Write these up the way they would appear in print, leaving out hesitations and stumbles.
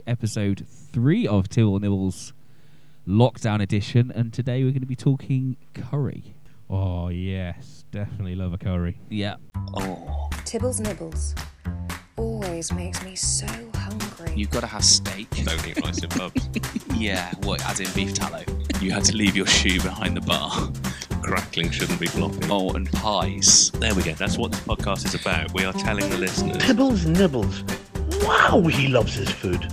Episode 3 of Tibble Nibbles Lockdown Edition, and today we're going to be talking curry. Oh, yes. Definitely love a curry. Yeah. Oh. Tibbles Nibbles always makes me so hungry. You've got to have steak. Don't eat rice in pubs. Yeah, what, as in beef tallow? You had to leave your shoe behind the bar. Crackling shouldn't be flopping. Oh, and pies. There we go. That's what this podcast is about. We are telling the listeners. Tibbles Nibbles. Wow, he loves his food.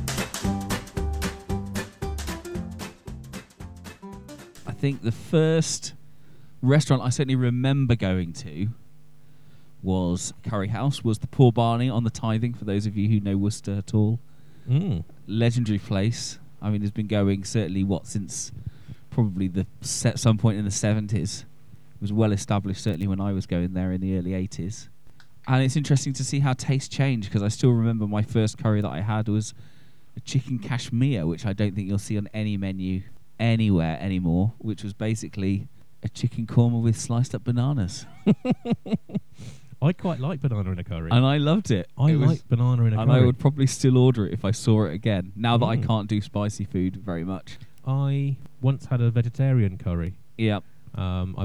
I think the first restaurant I certainly remember going to was Curry House, was the Poor Barney on the Tithing, for those of you who know Worcester at all. Legendary place. I mean, it's been going certainly, since probably some point in the 70s. It was well established, certainly when I was going there in the early 80s. And it's interesting to see how tastes change, because I still remember my first curry that I had was a chicken kashmir, which I don't think you'll see on any menu anywhere anymore, which was basically a chicken korma with sliced up bananas. I quite like banana in a curry. And I loved it. I like banana in a and curry. I would probably still order it if I saw it again, now that I can't do spicy food very much. I once had a vegetarian curry. Yeah. I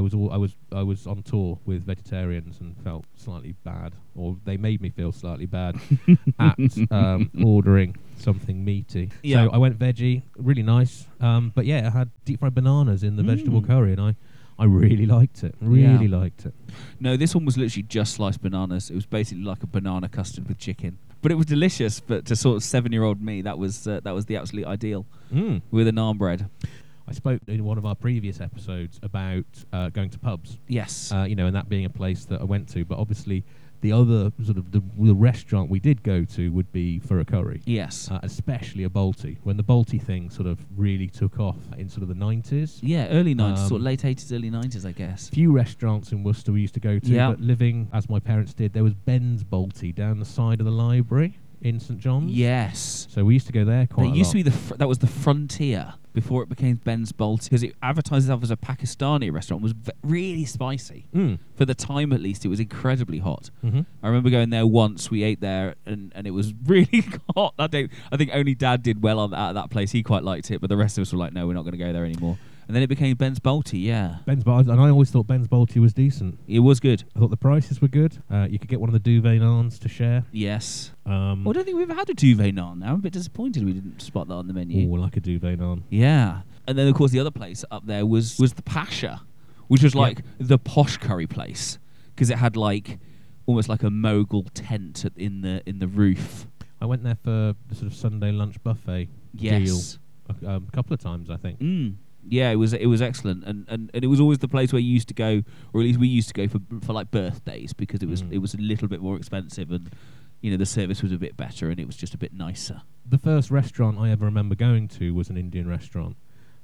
was on tour with vegetarians and felt slightly bad, or they made me feel slightly bad at ordering something meaty. Yeah. So I went veggie, really nice. But yeah, I had deep fried bananas in the vegetable curry, and I really liked it. Really liked it. No, this one was literally just sliced bananas. It was basically like a banana custard with chicken, but it was delicious. But to sort of 7-year-old me, that was the absolute ideal with a naan bread. I spoke in one of our previous episodes about going to pubs. Yes. And that being a place that I went to. But obviously, the other sort of the restaurant we did go to would be for a curry. Yes. Especially a Balti. When the Balti thing sort of really took off in sort of the 90s. Yeah, early 90s, sort of late 80s, early 90s, I guess. Few restaurants in Worcester we used to go to, but living as my parents did, there was Ben's Balti down the side of the library in St John's. Yes. So we used to go there quite a lot. It used to be that was the Frontier before it became Ben's Balti, because it advertised itself as a Pakistani restaurant. It was really spicy. For the time, at least, it was incredibly hot. I remember going there once. We ate there, and it was really hot that day. I think only Dad did well at that place. He quite liked it, but the rest of us were like, no, we're not going to go there anymore. And then it became Ben's Balti, yeah. Ben's Balti, and I always thought Ben's Balti was decent. It was good. I thought the prices were good. You could get one of the duvet naans to share. Yes. I don't think we've ever had a duvet naan now. I'm a bit disappointed we didn't spot that on the menu. Oh, like a duvet naan. Yeah. And then, of course, the other place up there was the Pasha, which was like the posh curry place, because it had like almost like a mogul tent in the roof. I went there for the sort of Sunday lunch buffet deal a couple of times, I think. Yeah, it was excellent, and it was always the place where you used to go, or at least we used to go for like birthdays, because it was a little bit more expensive, and the service was a bit better, and it was just a bit nicer. The first restaurant I ever remember going to was an Indian restaurant.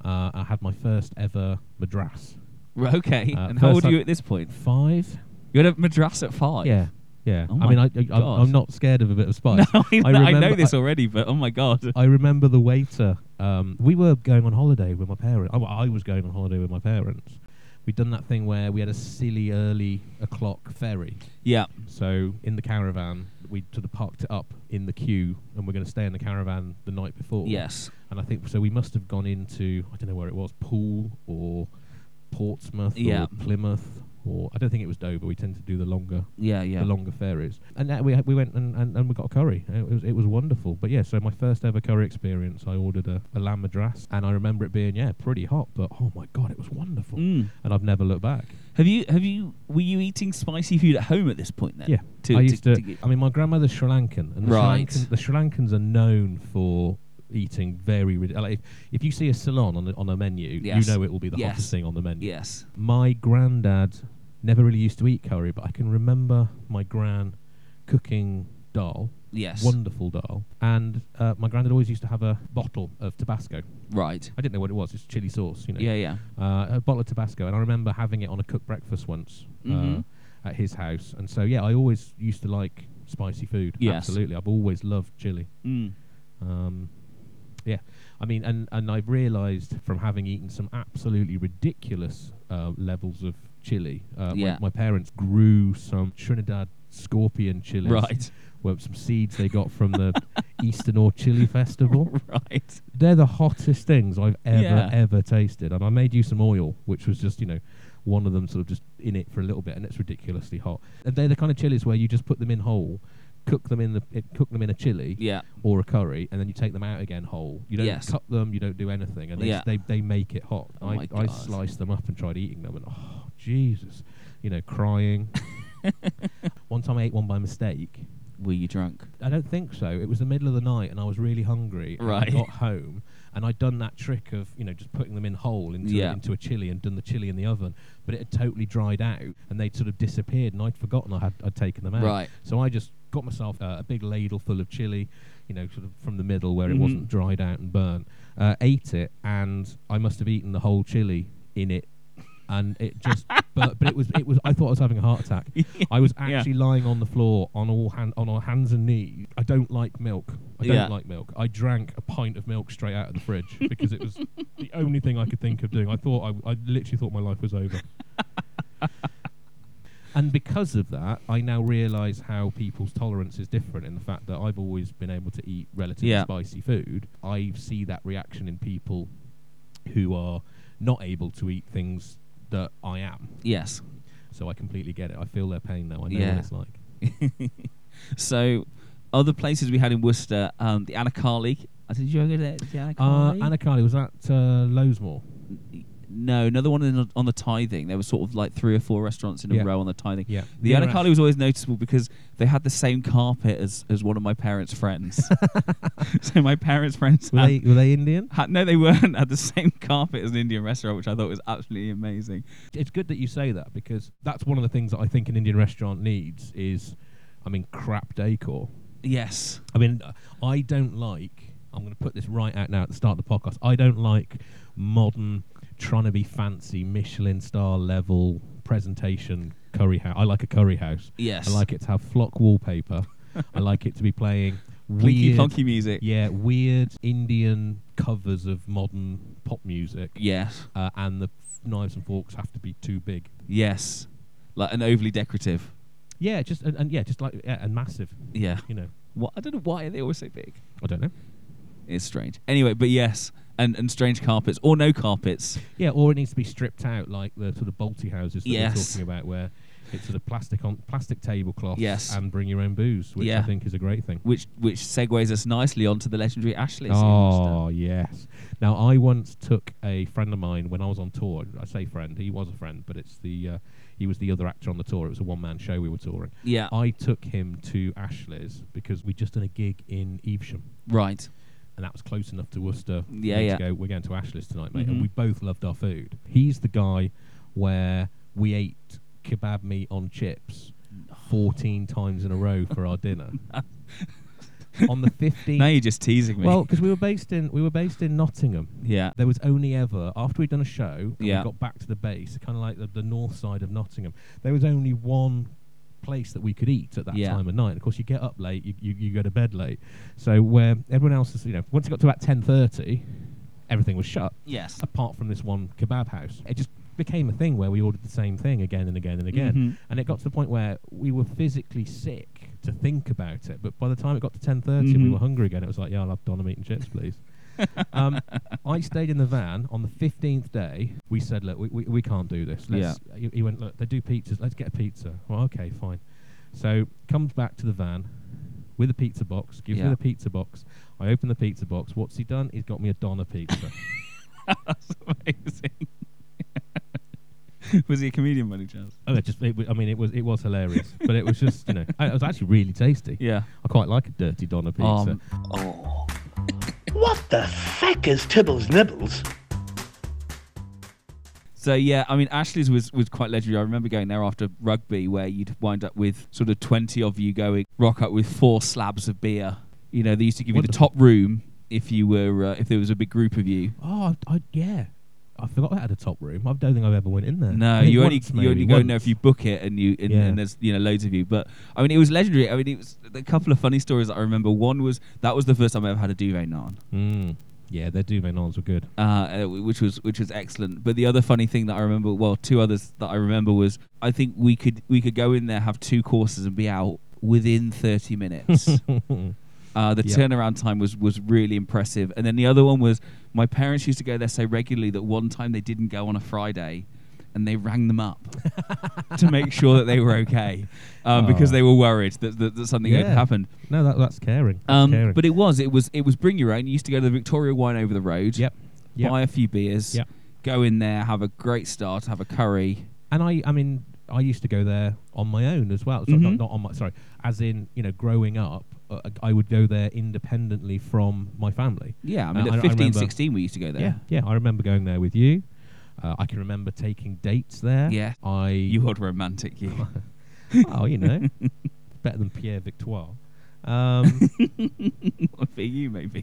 I had my first ever madras. Right, okay. And how old are you at this point? 5. You had a madras at 5? Yeah. Oh I mean, I'm not scared of a bit of spice. No, I know this already, but oh my God. I remember the waiter. We were going on holiday with my parents. I was going on holiday with my parents. We'd done that thing where we had a silly early o'clock ferry. Yeah. So in the caravan, we sort of parked it up in the queue, and we're going to stay in the caravan the night before. Yes. And I think so. We must have gone into, I don't know where it was, Poole or Portsmouth or Plymouth, or I don't think it was Dover. We tend to do the longer, the longer ferries. And we went and we got a curry. It was wonderful. But yeah, so my first ever curry experience, I ordered a lamb madras, and I remember it being pretty hot, but oh my God, it was wonderful. And I've never looked back. Were you eating spicy food at home at this point then? Yeah, I used to. I mean, my grandmother's Sri Lankan, and the Sri Lankans are known for eating very like if you see a Ceylon on a menu, you know it will be the hottest thing on the menu. Yes. My granddad never really used to eat curry, but I can remember my gran cooking dal. Yes. Wonderful dal. And my granddad always used to have a bottle of Tabasco. Right. I didn't know what it was. It's chili sauce, Yeah. A bottle of Tabasco. And I remember having it on a cooked breakfast once at his house. And so, I always used to like spicy food. Yes. Absolutely. I've always loved chili. Yeah, I mean, and I've realised from having eaten some absolutely ridiculous levels of chili. My parents grew some Trinidad scorpion chilies. Right. Well, some seeds they got from the Eastern Chili Festival. Right. They're the hottest things I've ever tasted. And I made use some oil, which was just, one of them sort of just in it for a little bit, and it's ridiculously hot. And they're the kind of chilies where you just put them in whole, cook them in a chili or a curry, and then you take them out again whole. You don't cut them, you don't do anything, and they make it hot. I sliced them up and tried eating them, and oh Jesus, crying. One time I ate one by mistake. Were you drunk? I don't think so. It was the middle of the night and I was really hungry. Right. And I got home and I'd done that trick of, just putting them in whole into a chili and done the chili in the oven, but it had totally dried out and they'd sort of disappeared and I'd forgotten I'd taken them out. Right. So I just got myself a big ladle full of chili, sort of from the middle where it wasn't dried out and burnt, ate it, and I must have eaten the whole chili in it. And it just, but it was. I thought I was having a heart attack. I was actually lying on the floor on our hands and knees. I don't like milk. I don't like milk. I drank a pint of milk straight out of the fridge because it was the only thing I could think of doing. I literally thought my life was over. And because of that, I now realise how people's tolerance is different in the fact that I've always been able to eat relatively spicy food. I see that reaction in people who are not able to eat things that I am. Yes. So I completely get it. I feel their pain now. I know what it's like. So, other places we had in Worcester, the Anacali. Did you ever go there? The Anacali? Anacali, was that Lowesmore? No, another one on the Tithing. There was sort of like 3 or 4 restaurants in a row on the Tithing. Yeah. The Anacali was always noticeable because they had the same carpet as one of my parents' friends. So my parents' friends were they Indian? No, they weren't. Had the same carpet as an Indian restaurant, which I thought was absolutely amazing. It's good that you say that because that's one of the things that I think an Indian restaurant needs is, crap decor. Yes. I don't like. I'm going to put this right out now at the start of the podcast. I don't like modern, trying to be fancy, Michelin star level presentation curry house. I like a curry house. Yes. I like it to have flock wallpaper. I like it to be playing Blinky funky music. Yeah, weird Indian covers of modern pop music. Yes. And the knives and forks have to be too big. Yes. Like an overly decorative. Yeah, and massive. Yeah. What? I don't know why they're always so big. I don't know. It's strange. Anyway, but yes, and strange carpets or no carpets. Yeah, or it needs to be stripped out like the sort of Balti houses that we're talking about, where it's sort of plastic tablecloth and bring your own booze, which I think is a great thing. Which segues us nicely onto the legendary Ashley's. Oh, yes. Now, I once took a friend of mine when I was on tour. I say friend, he was a friend, but it's he was the other actor on the tour. It was a one-man show we were touring. Yeah. I took him to Ashley's because we'd just done a gig in Evesham. Right. And that was close enough to Worcester. Yeah. To go, we're going to Ashley's tonight, mate. And we both loved our food. He's the guy where we ate kebab meat on chips 14 times in a row for our dinner. On the 15th. Now you're just teasing me. Well, because we were based in Nottingham. Yeah. There was only ever, after we'd done a show, and we got back to the base, kind of like the north side of Nottingham, there was only one place that we could eat at that time of night. And of course, you get up late, you go to bed late. So where everyone else is, once it got to about 10:30, everything was shut. Yes. Apart from this one kebab house. It just became a thing where we ordered the same thing again and again and again. And it got to the point where we were physically sick to think about it. But by the time it got to 10:30 and we were hungry again, it was like, yeah, I'll have doner meat and chips, please. I stayed in the van. On the 15th day, we said, look, we can't do this. He went, look, they do pizzas. Let's get a pizza. Well, okay, fine. So comes back to the van with a pizza box, gives me the pizza box. I open the pizza box. What's he done? He's got me a doner pizza. That's amazing. Was he a comedian by any chance? Oh, it was hilarious, but it was just, it was actually really tasty. Yeah. I quite like a dirty doner pizza. What the feck is Tibbles Nibbles? So yeah, Ashley's was quite legendary. I remember going there after rugby, where you'd wind up with sort of 20 of you going rock up with 4 slabs of beer. They used to give you the top room if you were if there was a big group of you. Oh, yeah. I forgot I had a top room. I don't think I've ever went in there. No, you only go in there if you book it, and there's loads of you. But it was legendary. It was a couple of funny stories that I remember. One was that was the first time I ever had a duvet naan. Yeah, their duvet naans were good. Which was excellent. But the other funny thing that I remember, well, two others that I remember was I think we could go in there, have 2 courses, and be out within 30 minutes. The turnaround time was really impressive. And then the other one was my parents used to go there so regularly that one time they didn't go on a Friday, and they rang them up to make sure that they were okay, because they were worried that something had happened. No, that's caring. Caring. But it was bring your own. You used to go to the Victoria Wine over the road, buy a few beers, go in there, have a great start, have a curry. And I mean, I used to go there on my own as well. So not on my, sorry, as in, growing up, I would go there independently from my family. Yeah, I mean, at 15, 16, we used to go there. Yeah, I remember going there with you. I can remember taking dates there. Yeah. You wgot romantic, you. Oh, better than Pierre Victoire. For you, maybe.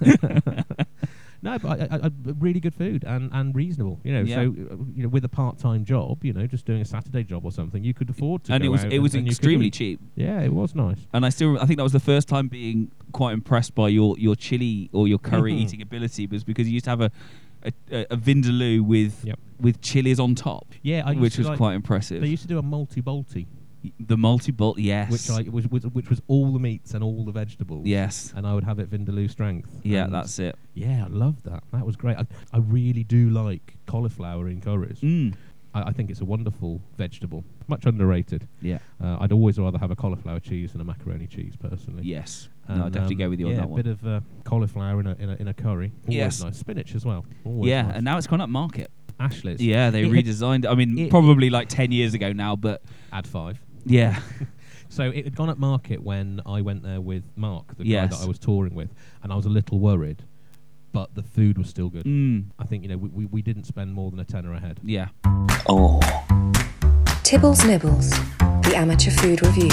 No, but I really good food and reasonable. So with a part-time job, just doing a Saturday job or something, you could afford to. And it was extremely cheap. Yeah, it was nice. And I think that was the first time being quite impressed by your chili or your curry eating ability, was because you used to have a vindaloo with chilies on top. Yeah, which was quite impressive. They used to do a multi-bolty. The multi-bolt, yes. Which was all the meats and all the vegetables. Yes. And I would have it vindaloo strength. Yeah, that's it. Yeah, I loved that. That was great. I really do like cauliflower in curries. I think it's a wonderful vegetable. Much underrated. Yeah. I'd always rather have a cauliflower cheese than a macaroni cheese, personally. Yes. And I'd definitely go with you on that one. A bit of cauliflower in a curry. Always nice. Spinach as well. Always nice. And now it's gone up market. Ashley's. Yeah, they redesigned it. I mean, probably like 10 years ago now, but... Add 5. Yeah. So it had gone up market when I went there with Mark, the guy that I was touring with, and I was a little worried, but the food was still good. I think, we didn't spend more than a tenner a head. Yeah. Oh. Tibbles Nibbles, the amateur food review.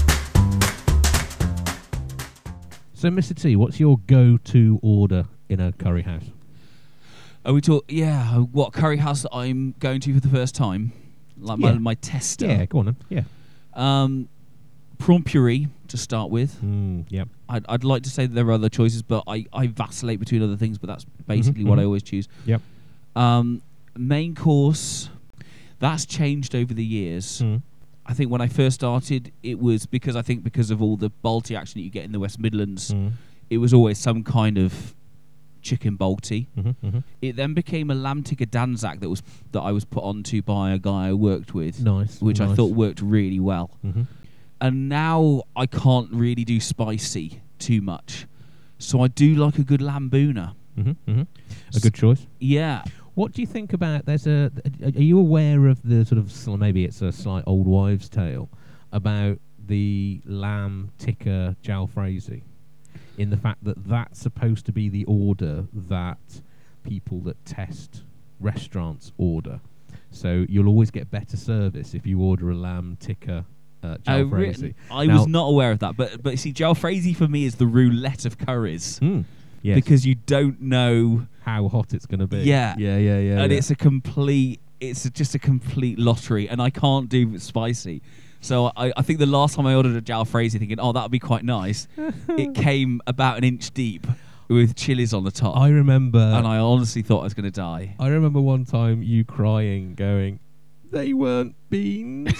So, Mr. T, what's your go-to order in a curry house? Are we what curry house that I'm going to for the first time? Like my tester. Yeah, go on then. Yeah. Prawn puree to start with. Yep. I'd like to say that there are other choices, but I vacillate between other things, but that's basically what I always choose. Yep. Main course, that's changed over the years. I think when I first started, it was because of all the balti action that you get in the West Midlands, it was always some kind of chicken balti. It then became a lamb tikka danzak that I was put onto by a guy I worked with. Nice. Which I thought worked really well. And now I can't really do spicy too much, so I do like a good lamb bhuna. A good choice. Yeah. What do you think about? Are you aware of the sort of, maybe it's a slight old wives' tale about the lamb tikka jalfrezi, in the fact that that's supposed to be the order that people that test restaurants order. So you'll always get better service if you order a lamb tikka jalfrezi. I was not aware of that, but see, jalfrezi for me is the roulette of curries. Yes. Because you don't know how hot it's going to be. Yeah. And it's just a complete lottery, and I can't do spicy. So I think the last time I ordered a jalfrezi thinking, that would be quite nice, it came about an inch deep with chilies on the top. I remember... And I honestly thought I was going to die. I remember one time you crying, going, they weren't beans.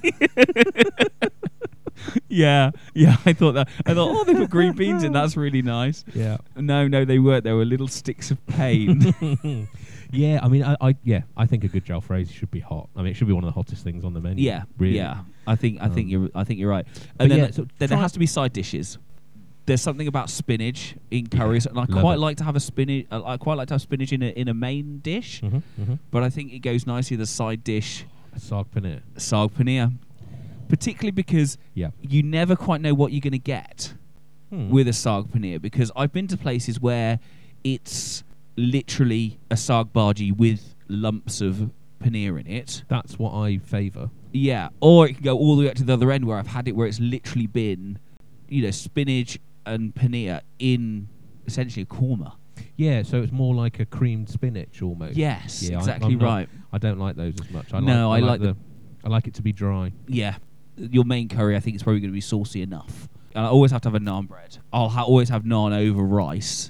Yeah, I thought, they put green beans in, that's really nice. Yeah. No, they weren't. They were little sticks of pain. Yeah, I mean, I think a good jalfrezi should be hot. I mean, it should be one of the hottest things on the menu. Yeah, really. Yeah. I think you're right. And then there has to be side dishes. There's something about spinach in curries, and I quite like to have spinach in a main dish. But I think it goes nicely with a side dish. Saag paneer. Particularly because you never quite know what you're going to get with a saag paneer, because I've been to places where it's literally a saag bhaji with lumps of paneer in it. That's what I favour. Yeah, or it can go all the way up to the other end where I've had it where it's literally been, spinach and paneer in essentially a korma. Yeah, so it's more like a creamed spinach almost. Yes, exactly right. I don't like those as much. I like it to be dry. Yeah. Your main curry, I think, is probably going to be saucy enough. And I always have to have a naan bread. I'll always have naan over rice.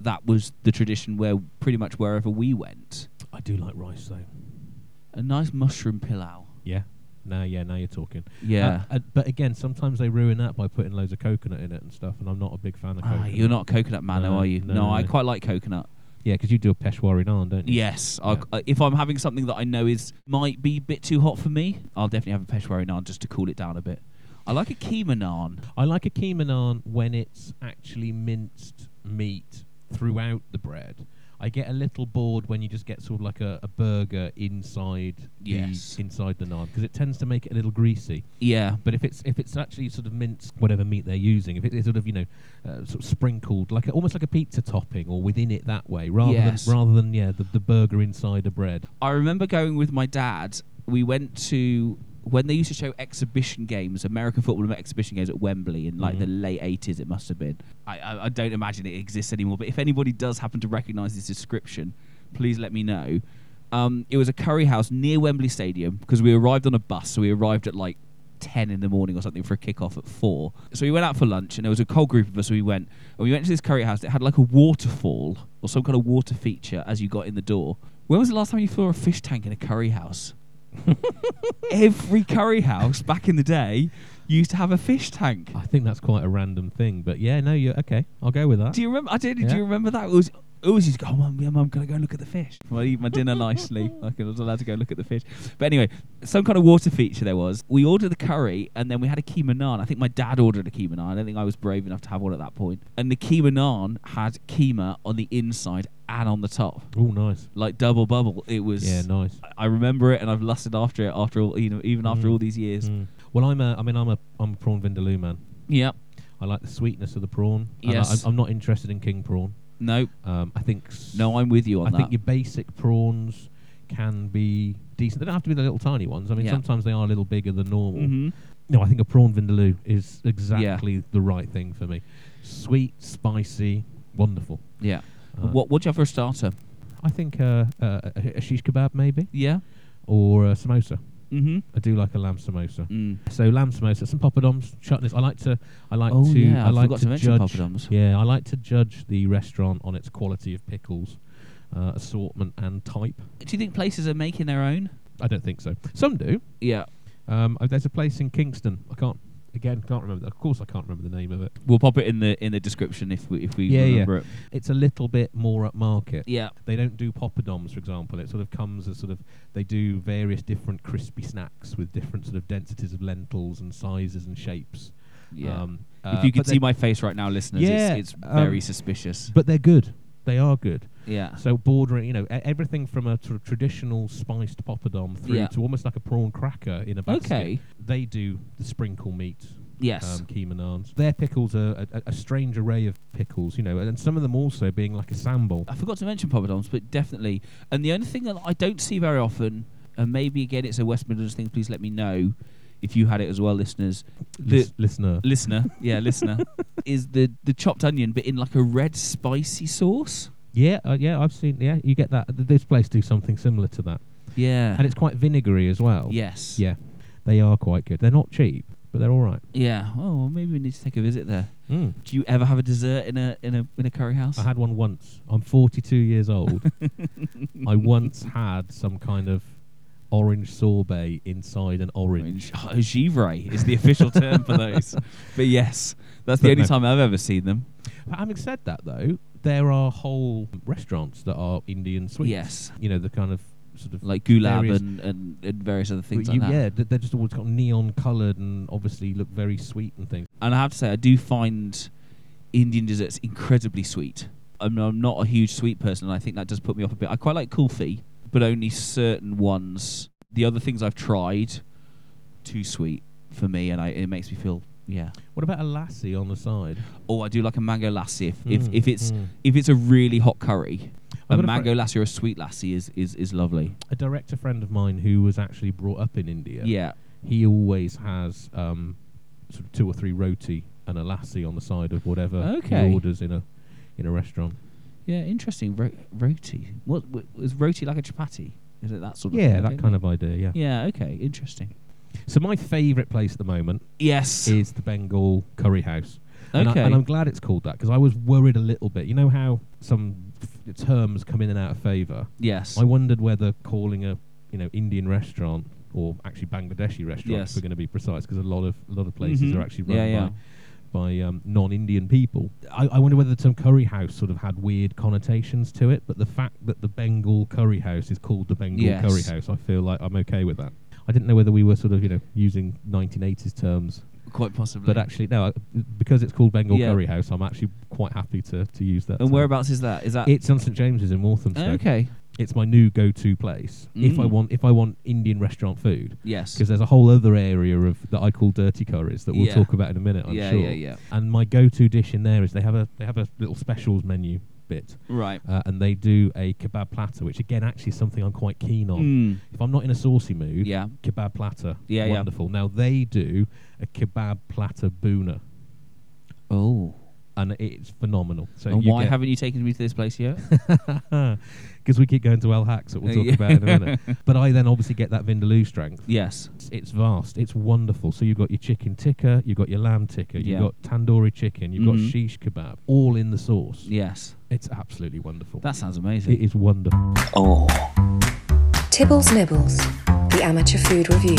that was the tradition where pretty much wherever we went. I do like rice though. A nice mushroom pilau. Yeah. Now you're talking. Yeah. But again, sometimes they ruin that by putting loads of coconut in it and stuff, and I'm not a big fan of coconut. You're not a coconut man, though, are you? No. I quite like coconut. Yeah, because you do a Peshwari naan, don't you? Yes. If I'm having something that I know might be a bit too hot for me, I'll definitely have a Peshwari naan just to cool it down a bit. I like a keema naan. I like a keema naan when it's actually minced meat throughout the bread. I get a little bored when you just get sort of like a burger inside the naan, because it tends to make it a little greasy. Yeah. But if it's actually sort of minced, whatever meat they're using, if it's sort of sort of sprinkled like almost like a pizza topping or within it that way, rather than the burger inside a bread. I remember going with my dad. We went to when they used to show exhibition games, American football exhibition games at Wembley in like the late 80s, it must have been. I don't imagine it exists anymore, but if anybody does happen to recognise this description, please let me know. It was a curry house near Wembley Stadium because we arrived on a bus, so we arrived at like 10 in the morning or something for a kick-off at 4. So we went out for lunch, and there was a whole group of us, so we went to this curry house that had like a waterfall or some kind of water feature as you got in the door. When was the last time you saw a fish tank in a curry house? Every curry house back in the day used to have a fish tank. I think that's quite a random thing, but yeah, no, you're okay. I'll go with that. Do you remember? Do you remember that? It was always used to go, "Oh, Mum, can I go and look at the fish?" I eat my dinner nicely. Like I was allowed to go look at the fish. But anyway, some kind of water feature there was. We ordered the curry, and then we had a keema naan. I think my dad ordered a keema naan. I don't think I was brave enough to have one at that point. And the keema naan had keema on the inside and on the top. Oh, nice! Like double bubble. It was nice. I remember it, and I've lusted after it after all, even after all these years. Well, I'm a prawn vindaloo man. Yep. I like the sweetness of the prawn. Yes. I'm not interested in king prawn. No. I think. No, I'm with you on that. I think your basic prawns can be decent. They don't have to be the little tiny ones. I mean, sometimes they are a little bigger than normal. Mm-hmm. No, I think a prawn vindaloo is exactly the right thing for me. Sweet, spicy, wonderful. Yeah. What do you have for a starter? I think a shish kebab, maybe. Yeah. Or a samosa. Mm-hmm. I do like a lamb samosa. So lamb samosa, some poppadoms, chutneys. I like to mention poppadoms. Yeah, I like to judge the restaurant on its quality of pickles, assortment, and type. Do you think places are making their own? I don't think so. Some do. Yeah. There's a place in Kingston. Can't remember. Of course, I can't remember the name of it. We'll pop it in the description if we remember it. It's a little bit more upmarket. Yeah. They don't do poppadoms, for example. It sort of comes as they do various different crispy snacks with different sort of densities of lentils and sizes and shapes. Yeah. If you could see my face right now, listeners, it's very suspicious. But they're good. They are good. Yeah. So bordering, everything from a sort of traditional spiced poppadom through to almost like a prawn cracker in a basket. Okay. They do the sprinkle meat. Yes. Keema naans. Their pickles are a strange array of pickles, and some of them also being like a sambal. I forgot to mention poppadoms, but definitely. And the only thing that I don't see very often, and maybe again it's a West Midlands thing, please let me know if you had it as well, listeners. Listener, is the chopped onion, but in like a red spicy sauce. Yeah, I've seen. Yeah, you get that. This place do something similar to that. Yeah, and it's quite vinegary as well. Yes. Yeah, they are quite good. They're not cheap, but they're all right. Yeah. Oh, well, maybe we need to take a visit there. Do you ever have a dessert in a curry house? I had one once. I'm 42 years old. I once had some kind of orange sorbet inside an orange. Givre is the official term for those. But yes, that's the only time I've ever seen them. But having said that, though, there are whole restaurants that are Indian sweets. Yes. The kind of sort of like gulab and various other things like that. Yeah, they're just always got neon coloured and obviously look very sweet and things. And I have to say, I do find Indian desserts incredibly sweet. I'm not a huge sweet person, and I think that does put me off a bit. I quite like kulfi, but only certain ones. The other things I've tried, too sweet for me, and it makes me feel What about a lassi on the side? Oh, I do like a mango lassi if it's a really hot curry. A mango lassi or a sweet lassi is lovely. A director friend of mine who was actually brought up in India. Yeah, he always has sort of 2 or 3 roti and a lassi on the side of whatever he orders in a restaurant. Yeah, interesting. Roti. What is roti like a chapati? Is it that sort of thing? Yeah, that kind of idea, yeah. Yeah, okay, interesting. So my favourite place at the moment is the Bengal Curry House. And, Okay. and I'm glad it's called that because I was worried a little bit. You know how some terms come in and out of favour? Yes. I wondered whether calling a Indian restaurant or actually Bangladeshi restaurant, Yes. if we're going to be precise, because a lot of places Mhm. are actually run Yeah, by non-Indian people. I wonder whether the term curry house sort of had weird connotations to it, but the fact that the Bengal curry house is called the Bengal Yes. curry house, I feel like I'm okay with that. I didn't know whether we were sort of using 1980s terms, Quite possibly. but actually no, because it's called Bengal Yeah. Curry House, I'm actually quite happy to use that. And term. whereabouts is that? Is that It's on St James's in Walthamstow. okay? It's my new go-to place if I Mm. want Indian restaurant food. Yes. Because there's a whole other area that I call dirty curries that we'll Yeah. talk about in a minute, I'm Yeah, sure. yeah. And my go-to dish in there is they have a little specials menu bit, Right. and they do a kebab platter, which again actually is something I'm quite keen on. Mm. If I'm not in a saucy mood, Yeah. kebab platter, Yeah, yeah. wonderful. Now they do a kebab platter boona, Oh. and it's phenomenal. So And why haven't you taken me to this place yet? Because we keep going to El Hacks that we'll talk Yeah. about in a minute. But I then obviously get that vindaloo strength. Yes. It's vast. It's wonderful. So you've got your chicken tikka, you've got your lamb tikka, Yeah. you've got tandoori chicken, you've got Mhm. shish kebab, all in the sauce. Yes. It's absolutely wonderful. That sounds amazing. It is wonderful. Oh. Tibbles Nibbles, the amateur food review.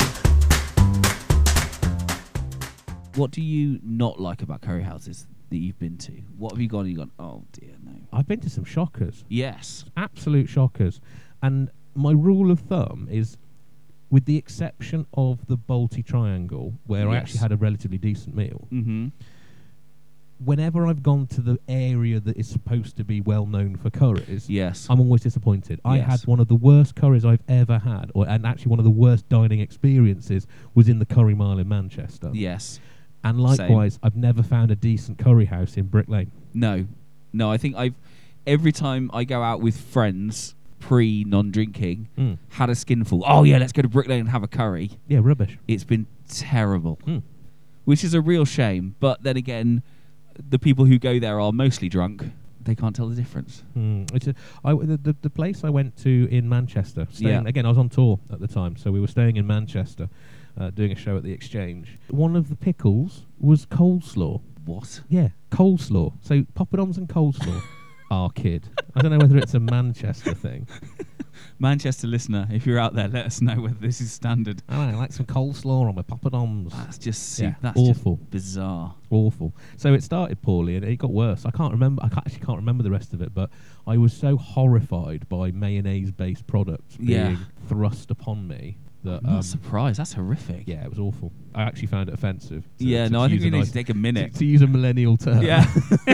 What do you not like about curry houses that you've been to? What have you gone and you've gone, oh dear, no. I've been to some shockers. Yes. Absolute shockers. And my rule of thumb is, with the exception of the Balti Triangle, where I Yes. actually had a relatively decent meal, Mm-hmm. whenever I've gone to the area that is supposed to be well known for curries, Yes. I'm always disappointed. I Yes. had one of the worst curries I've ever had, and actually one of the worst dining experiences was in the Curry Mile in Manchester. Yes. And likewise, I've never found a decent curry house in Brick Lane. No. No, I think every time I go out with friends, pre-non-drinking, Mm. had a skinful. Oh yeah, let's go to Brick Lane and have a curry. Yeah, rubbish. It's been terrible. Mm. Which is a real shame. But then again, the people who go there are mostly drunk. They can't tell the difference. The place I went to in Manchester, Yeah. again, I was on tour at the time, so we were staying in Manchester, doing a show at the Exchange. One of the pickles was coleslaw. What? Yeah, coleslaw. So poppadoms and coleslaw. Our kid. I don't know whether it's a Manchester thing. Manchester listener, if you're out there, let us know whether this is standard. I like some coleslaw on my poppadoms. That's just Yeah, that's awful. just bizarre. Awful. So it started poorly and it got worse. I can't actually can't remember the rest of it, but I was so horrified by mayonnaise-based products Yeah. being thrust upon me that I'm not surprised. That's horrific. yeah, it was awful. I actually found it offensive. to- Yeah, to no, I think use we a need nice- to take a minute. to use a millennial term. Yeah.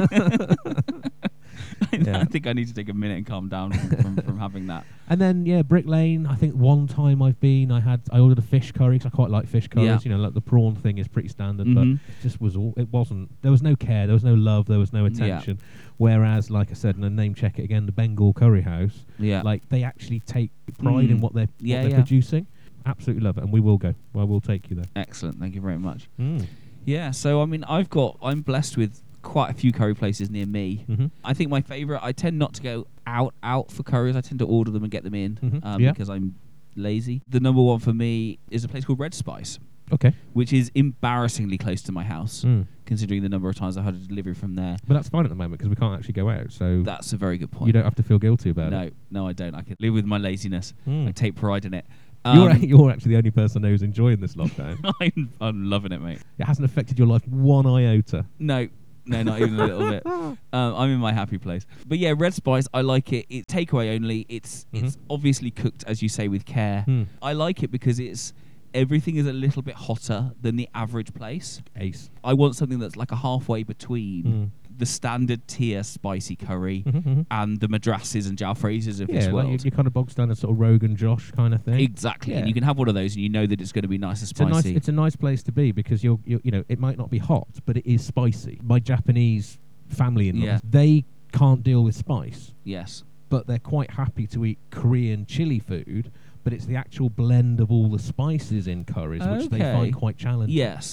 Yeah. I think I need to take a minute and calm down from having that. And then Brick Lane. I think one time I ordered a fish curry because I quite like fish curries. Yeah. You know, like the prawn thing is pretty standard, Mhm. but it just was all. It wasn't. There was no care. There was no love. There was no attention. Whereas, like I said, and I name check it again, the Bengal Curry House. Yeah. Like they actually take pride in Mm. what they're Yeah, what they're yeah. producing. Absolutely love it, and we will go. I will take you there. Excellent. Thank you very much. Mm. Yeah. So I mean, I'm blessed with quite a few curry places near me. Mm-hmm. I think my favourite. I tend not to go out for curries. I tend to order them and get them in Mhm. Yeah. because I'm lazy. The number one for me is a place called Red Spice, Okay. which is embarrassingly close to my house, Mm. considering the number of times I had a delivery from there. But that's fine at the moment because we can't actually go out, so That's a very good point. you don't have to feel guilty about it. No, I don't. I can live with my laziness. Mm. I take pride in it. You're actually the only person who's enjoying this lockdown. I'm loving it, mate. It hasn't affected your life one iota. No, not even a little bit. I'm in my happy place. But yeah, Red Spice, I like it. It's takeaway only. It's obviously cooked, as you say, with care. Mm. I like it because everything is a little bit hotter than the average place. Ace. I want something that's like a halfway between Mm. the standard tier spicy curry Mhm. and the madrasses and jalfrezes of this Yeah, world. like your kind of bog standard sort of Rogan Josh kind of thing. Exactly. Yeah. And you can have one of those and you know that it's going to be nice and spicy. It's a nice place to be because you're it might not be hot, but it is spicy. My Japanese family-in-laws, Yeah. they can't deal with spice, Yes. but they're quite happy to eat Korean chili food. But it's the actual blend of all the spices in curries which they Okay. find quite challenging. Yes.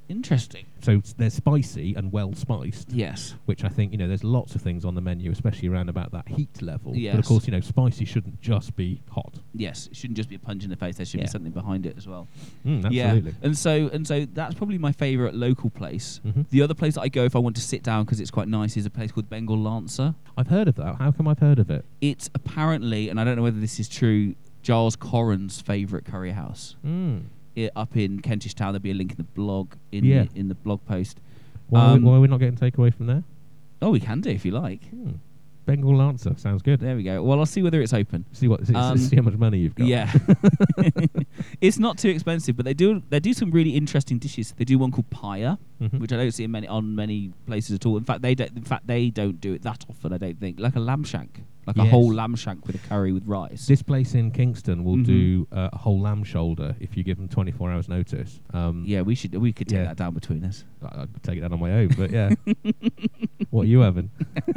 Interesting. So they're spicy and well spiced. Yes. Which I think, there's lots of things on the menu, especially around about that heat level. Yes. But of course, spicy shouldn't just be hot. Yes, it shouldn't just be a punch in the face. There should be something behind it as well. Absolutely. Yeah, and so that's probably my favourite local place. Mm-hmm. The other place that I go if I want to sit down because it's quite nice is a place called Bengal Lancer. I've heard of that. How come I've heard of it? It's apparently, and I don't know whether this is true, Giles Corran's favourite curry house. Up in Kentish Town. There'll be a link in the blog in the blog post. Why are we not getting takeaway from there? Oh, we can do if you like. Bengal Lancer sounds good. There we go. Well, I'll see whether it's open. See how much money you've got. Yeah, it's not too expensive, but they do some really interesting dishes. They do one called Paya, which I don't see on many places at all. In fact, they don't do it that often. I don't think, like a lamb shank. A whole lamb shank with a curry with rice. This place in Kingston will do a whole lamb shoulder if you give them 24 hours notice. Yeah, we could take that down between us. I'd take it down on my own, but yeah. What are you having?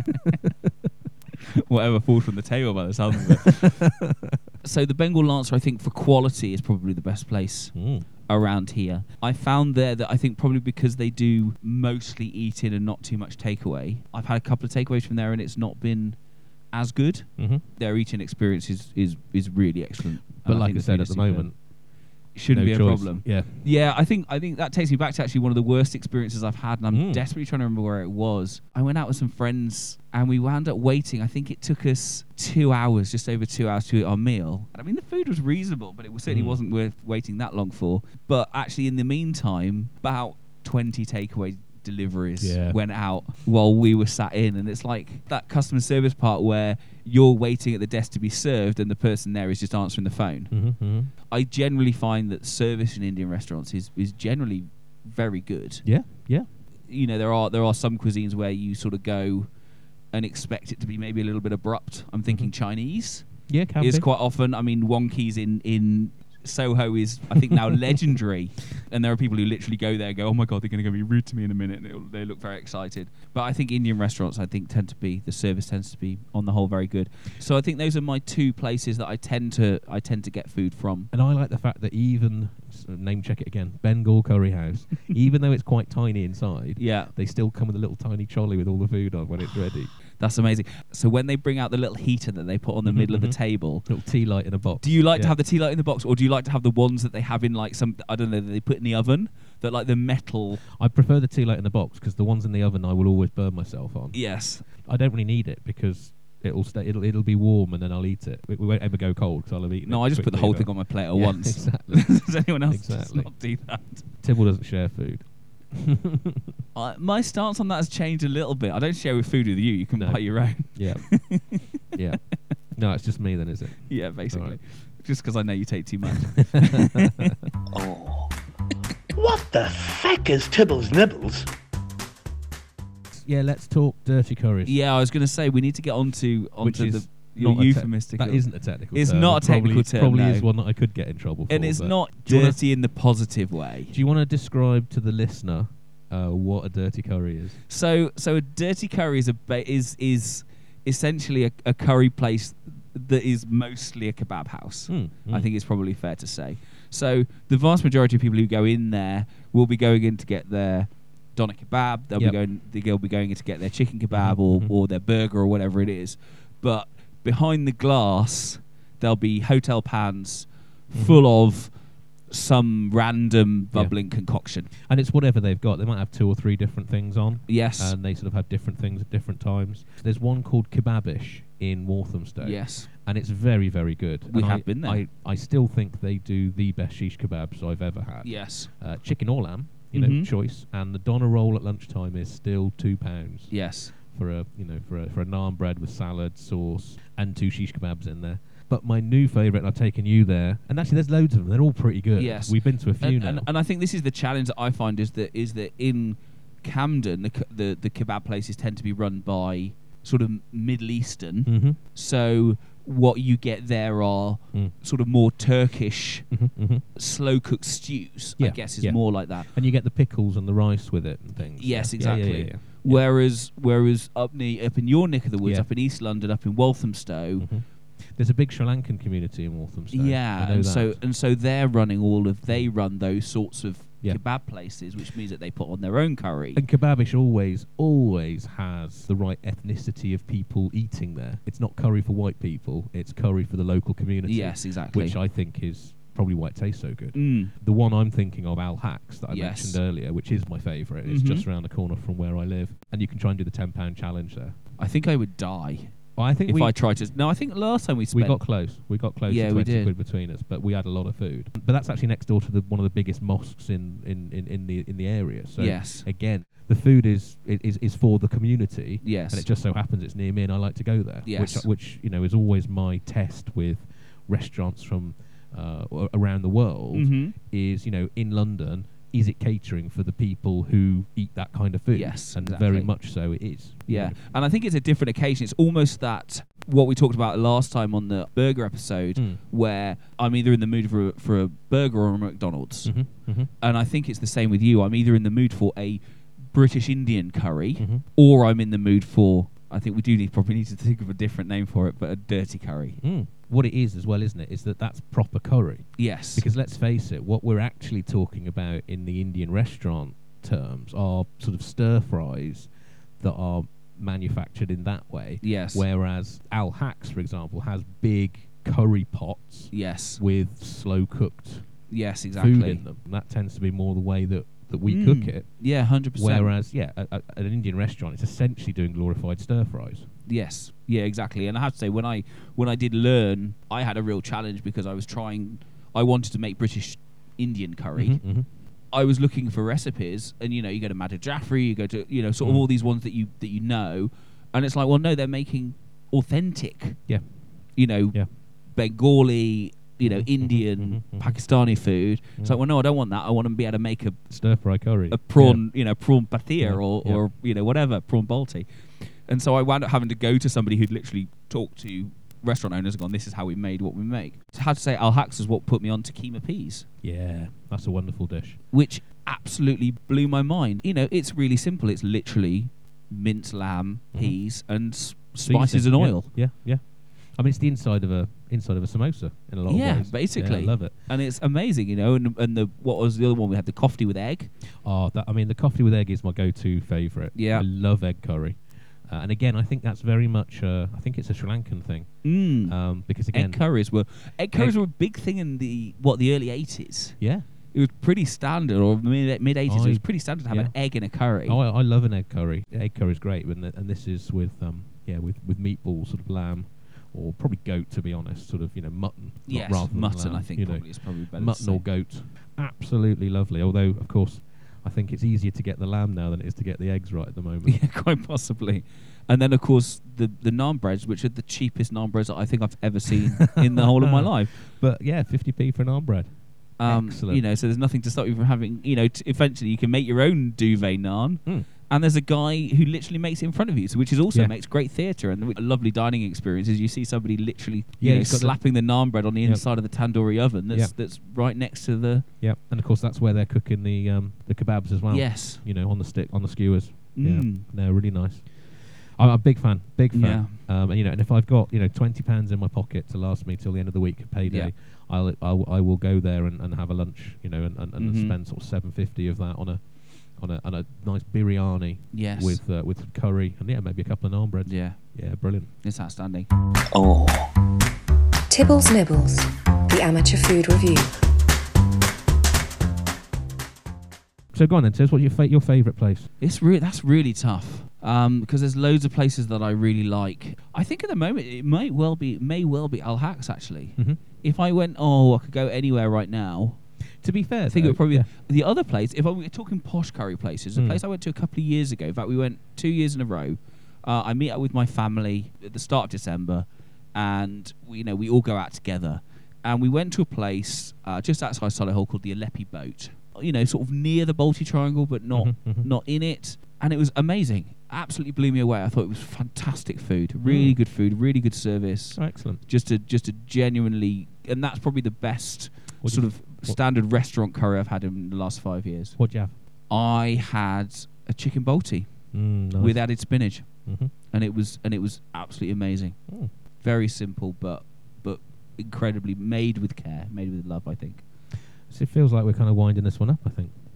Whatever falls from the table by the sound of it. So the Bengal Lancer, I think, for quality is probably the best place around here. I found there that I think probably because they do mostly eat in and not too much takeaway. I've had a couple of takeaways from there and it's not been as good. Their eating experience is really excellent. But like I said, at the moment, shouldn't be a choice. problem. Yeah. I think that takes me back to actually one of the worst experiences I've had, and I'm desperately trying to remember where it was. I went out with some friends and we wound up waiting. I think it took us 2 hours, just over 2 hours, to eat our meal. I mean, the food was reasonable, but it certainly wasn't worth waiting that long for. But actually, in the meantime, about 20 takeaway deliveries went out while we were sat in, and it's like that customer service part where you're waiting at the desk to be served and the person there is just answering the phone. I generally find that service in Indian restaurants is generally very good. Yeah. There are some cuisines where you sort of go and expect it to be maybe a little bit abrupt. I'm thinking Chinese is quite often. I mean, Wonki's in Soho is, I think, now legendary, and there are people who literally go there and go, oh my god, they're going to be rude to me in a minute, and they look very excited. But I think Indian restaurants, the service tends to be on the whole very good. So I think those are my two places that I tend to get food from. And I like the fact that even, name check it again, Bengal Curry House, even though it's quite tiny inside, they still come with a little tiny trolley with all the food on when it's ready. That's amazing. So when they bring out the little heater that they put on the middle of the table, little tea light in a box. Do you like to have the tea light in the box, or do you like to have the ones that they have in like some, I don't know, that they put in the oven, that like the metal? I prefer the tea light in the box because the ones in the oven I will always burn myself on. Yes. I don't really need it because it'll be warm and then I'll eat it. We won't ever go cold because I'll have eaten it. No, I just put the whole thing on my plate at once. Exactly. Does anyone else just not do that? Tibble doesn't share food. My stance on that has changed a little bit. I don't share with food with you. You can buy your own. Yeah. Yeah. No, it's just me then, is it? Yeah, basically. Right. Just because I know you take too much. Oh. What the feck is Tibbles Nibbles? Yeah, let's talk dirty curries. Yeah, I was going to say we need to get onto the euphemistic. That isn't a technical term. It's not a technical term. Probably is one that I could get in trouble for. And it's not dirty in the positive way. Do you want to describe to the listener what a dirty curry is? So a dirty curry is essentially a curry place that is mostly a kebab house. I think it's probably fair to say. So the vast majority of people who go in there will be going in to get their doner kebab. They'll be going in to get their chicken kebab or their burger or whatever it is. But behind the glass, there'll be hotel pans full of some random bubbling concoction. And it's whatever they've got. They might have 2 or 3 different things on. Yes. And they sort of have different things at different times. There's one called Kebabish in Walthamstow. Yes. And it's very, very good. We have been there. I still think they do the best shish kebabs I've ever had. Yes. Chicken or lamb, choice. And the doner roll at lunchtime is still £2. Yes. For a naan bread with salad, sauce, and 2 shish kebabs in there. But my new favourite, and I've taken you there, and actually there's loads of them. They're all pretty good. Yes. We've been to a few now. And I think this is the challenge that I find is that in Camden, the kebab places tend to be run by sort of Middle Eastern. So what you get there are sort of more Turkish slow-cooked stews, I guess is more like that. And you get the pickles and the rice with it and things. Yes, exactly. Yeah. Whereas up in your neck of the woods, up in East London, up in Walthamstow, there's a big Sri Lankan community in Walthamstow. Yeah, and so they run those sorts of kebab places, which means that they put on their own curry. And Kebabish always has the right ethnicity of people eating there. It's not curry for white people, it's curry for the local community. Yes, exactly. Which I think is probably why it tastes so good. Mm. The one I'm thinking of, Al Haq's, that I mentioned earlier, which is my favourite. It's just around the corner from where I live. And you can try and do the £10 challenge there. I think I would die. I think if I tried to... No, I think last time we got close. We got close to 20 quid between us, but we had a lot of food. But that's actually next door to one of the biggest mosques in the area. So again, the food is for the community. Yes. And it just so happens it's near me and I like to go there. Yes. Which is always my test with restaurants from around the world is, in London, is it catering for the people who eat that kind of food? Yes, and exactly. very much so it is. Yeah, and I think it's a different occasion. It's almost that what we talked about last time on the burger episode, where I'm either in the mood for a burger or a McDonald's, and I think it's the same with you. I'm either in the mood for a British Indian curry, or I'm in the mood for, I think we do probably need to think of a different name for it, but a dirty curry. What it is as well, isn't it, is that's proper curry. Yes. Because let's face it, what we're actually talking about in the Indian restaurant terms are sort of stir fries that are manufactured in that way. Yes. Whereas Al Haq's, for example, has big curry pots. Yes. With slow cooked. Yes, exactly. Food in them. And that tends to be more the way that we cook it. Yeah, 100%. Whereas, at an Indian restaurant, it's essentially doing glorified stir fries. Yes, yeah, exactly. And I have to say, when I did learn, I had a real challenge because I wanted to make British Indian curry. I was looking for recipes, and you go to Madhur Jaffrey, you go to sort of all these ones that you know, and it's like, well, no, they're making authentic, Bengali, Indian, Pakistani food. It's like, well, no, I don't want that. I want to be able to make a stir fry curry, a prawn, prawn pathir or whatever, prawn balti. And so I wound up having to go to somebody who'd literally talked to restaurant owners and gone, this is how we made what we make. I had to say, Al Haq's is what put me on to keema peas. Yeah, that's a wonderful dish. Which absolutely blew my mind. It's really simple. It's literally minced lamb, peas, and spices and oil. Yeah. I mean, it's the inside of a samosa in a lot of ways. Yeah, basically. I love it. And it's amazing, and what was the other one? We had the kofti with egg. Oh, the kofti with egg is my go-to favourite. Yeah. I love egg curry. And again, I think that's very much, I think it's a Sri Lankan thing. Because again... Egg curries were a big thing in the early 80s. Yeah. It was pretty standard, or mid-80s, it was pretty standard to have an egg in a curry. Oh, I love an egg curry. Egg curry is great, and this is with meatballs, sort of lamb, or probably goat, to be honest, sort of, mutton. Yes, rather mutton, than lamb, I think probably is probably better mutton or goat. Absolutely lovely, although, of course... I think it's easier to get the lamb now than it is to get the eggs right at the moment. Yeah, quite possibly. And then, of course, the naan breads, which are the cheapest naan breads that I think I've ever seen in the whole of my life. But yeah, 50p for naan bread. Excellent. So there's nothing to stop you from having, eventually you can make your own duvet naan. And there's a guy who literally makes it in front of you, which is also makes great theatre and a lovely dining experience. Is you see somebody literally slapping the naan bread on the inside of the tandoori oven that's right next to the... Yeah, and of course that's where they're cooking the kebabs as well. Yes. On the stick, on the skewers. Yeah, they're really nice. I'm a big fan. Yeah. And if I've got £20 in my pocket to last me till the end of the week, payday, I will go there and have a lunch, and spend sort of $7.50 of that on a nice biryani with curry and maybe a couple of naan breads. Yeah, brilliant. It's outstanding. Oh, Tibbles Nibbles, the amateur food review. So go on then, Tiz, what's your favourite place? That's really tough because there's loads of places that I really like. I think at the moment it may well be Al Haq's actually. If I went, I could go anywhere right now. To be fair, I think it would probably be the other place. If we're talking posh curry places, a place I went to a couple of years ago. In fact, we went 2 years in a row. I meet up with my family at the start of December, and we all go out together. And we went to a place just outside Solihull called the Aleppi Boat. Sort of near the Balti Triangle, but not in it. And it was amazing. Absolutely blew me away. I thought it was fantastic food, really good food, really good service. Oh, excellent. Just a genuinely, and that's probably the best standard restaurant curry I've had in the last 5 years. What'd you have? I had a chicken balti nice. with added spinach, and it was absolutely amazing. Very simple, but incredibly made with care, made with love, I think. So it feels like we're kind of winding this one up, I think.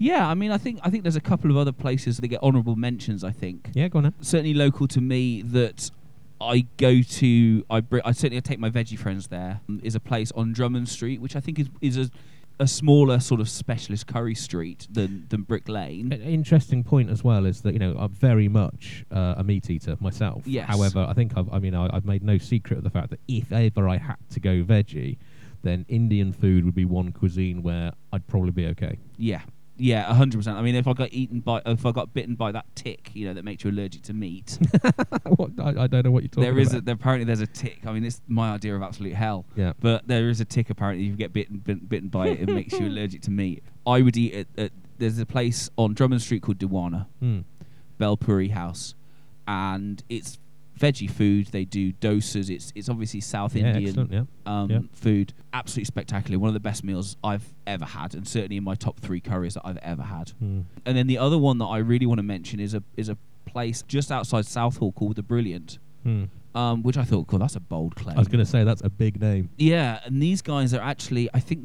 Yeah, I mean, I think there's a couple of other places that get honourable mentions. I think. Yeah, go on then. Certainly local to me that I go to. I certainly take my veggie friends there. Is a place on Drummond Street, which I think is a smaller sort of specialist curry street than Brick Lane. An interesting point as well is that, I'm very much a meat eater myself. Yes. However, I think I've made no secret of the fact that if ever I had to go veggie, then Indian food would be one cuisine where I'd probably be okay. Yeah. Yeah, 100%. I mean, if I got bitten by that tick, that makes you allergic to meat. I don't know what you're talking about. Apparently there's a tick. I mean, it's my idea of absolute hell. Yeah. But there is a tick. Apparently, if you get bitten by it, it makes you allergic to meat. I would eat it. There's a place on Drummond Street called Dewana, Belpuri House, and it's veggie food. They do dosas. It's obviously South Indian food. Absolutely spectacular. One of the best meals I've ever had, and certainly in my top 3 curries that I've ever had. And then the other one that I really want to mention is a place just outside Southall called The Brilliant, which I thought, that's a bold claim. I was going to say that's a big name. Yeah, and these guys are actually, I think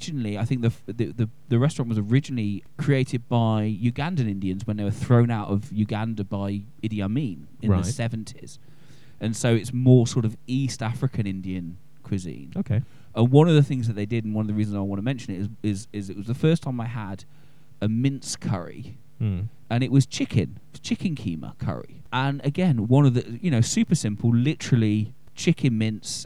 the restaurant was originally created by Ugandan Indians when they were thrown out of Uganda by Idi Amin in the 70s. And so it's more sort of East African Indian cuisine. Okay. And one of the things that they did, and one of the reasons I want to mention it, is it was the first time I had a mince curry. And it was chicken keema curry. And again, one of the, super simple, literally chicken mince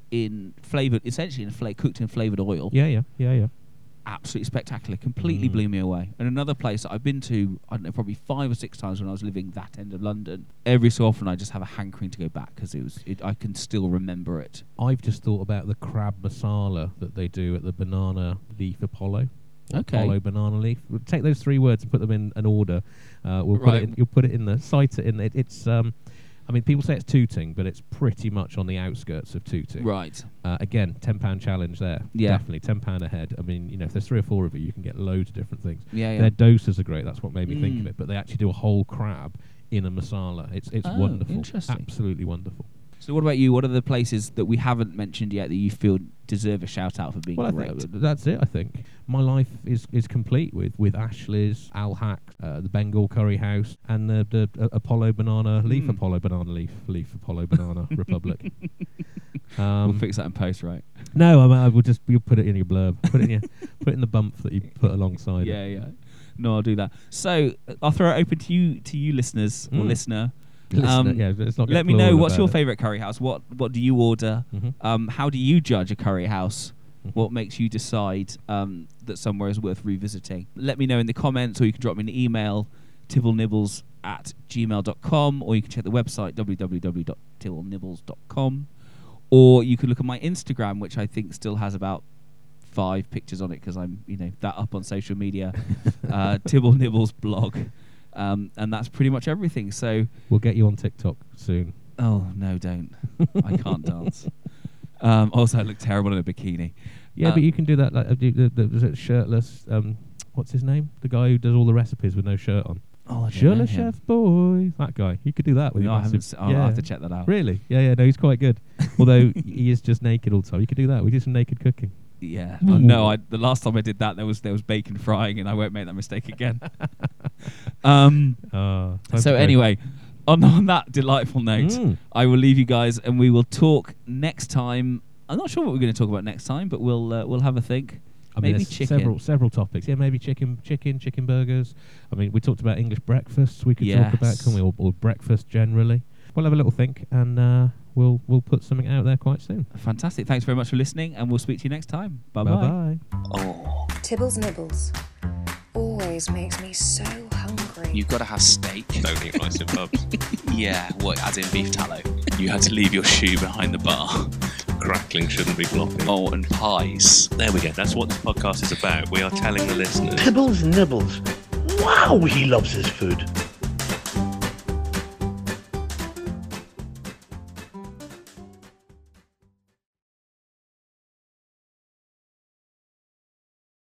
cooked in flavoured oil. Yeah. Absolutely spectacular. Completely blew me away. And another place that I've been to, I don't know, probably 5 or 6 times when I was living that end of London. Every so often I just have a hankering to go back because I can still remember it. I've just thought about the crab masala that they do at the Banana Leaf Apollo. Okay. Apollo banana leaf. We'll take those 3 words and put them in an order. You'll put it in the cite it in. It's people say it's Tooting, but it's pretty much on the outskirts of Tooting. Right. Again, £10 challenge there. Yeah. Definitely £10 a head. I mean, if there's 3 or 4 of you can get loads of different things. Yeah. Their doses are great. That's what made me think of it. But they actually do a whole crab in a masala. It's wonderful. Interesting. Absolutely wonderful. So what about you? What are the places that we haven't mentioned yet that you feel deserve a shout out for being great? I think that's it. I think my life is complete with Ashley's, Al Hack, the Bengal Curry House, and the Apollo Banana Leaf Apollo Banana Leaf Apollo Banana Republic. We'll fix that in post, right? No, I will just you'll put it in your blurb. Put it in the bump that you put alongside. Yeah. No, I'll do that. So I'll throw it open to you listeners or listener. Let's not let me know what's your favourite curry house. What do you order? How do you judge a curry house? What makes you decide that somewhere is worth revisiting? Let me know in the comments, or you can drop me an email, tibblenibbles@gmail.com, or you can check the website www.tibblenibbles.com, or you can look at my Instagram, which I think still has about 5 pictures on it because I'm that up on social media. Tibble Nibbles blog. And that's pretty much everything. So we'll get you on TikTok soon. Oh no, don't! I can't dance. Also, I look terrible in a bikini. Yeah, but you can do that. Like the shirtless. What's his name? The guy who does all the recipes with no shirt on. Oh, shirtless chef boy. That guy. You could do that with your massive. I'll have to check that out. Really? Yeah. No, he's quite good. Although he is just naked all the time. You could do that. We do some naked cooking. Yeah. No, the last time I did that, there was bacon frying, and I won't make that mistake again. So anyway, on that delightful note, I will leave you guys, and we will talk next time. I'm not sure what we're going to talk about next time, but we'll have a think. Maybe chicken. Several topics. Yeah, maybe chicken burgers. I mean, we talked about English breakfasts. We could talk about, or breakfast generally. We'll have a little think, and we'll put something out there quite soon. Fantastic. Thanks very much for listening, and we'll speak to you next time. Bye-bye. Bye-bye. Oh, Tibbles Nibbles always makes me so hungry. you've got to have steak. Don't eat rice in pubs. Yeah, what, as in beef tallow? You had to leave your shoe behind the bar. Crackling shouldn't be blocking. Oh, and pies. There we go. That's what this podcast is about. We are telling the listeners. Tibbles Nibbles. Wow, he loves his food.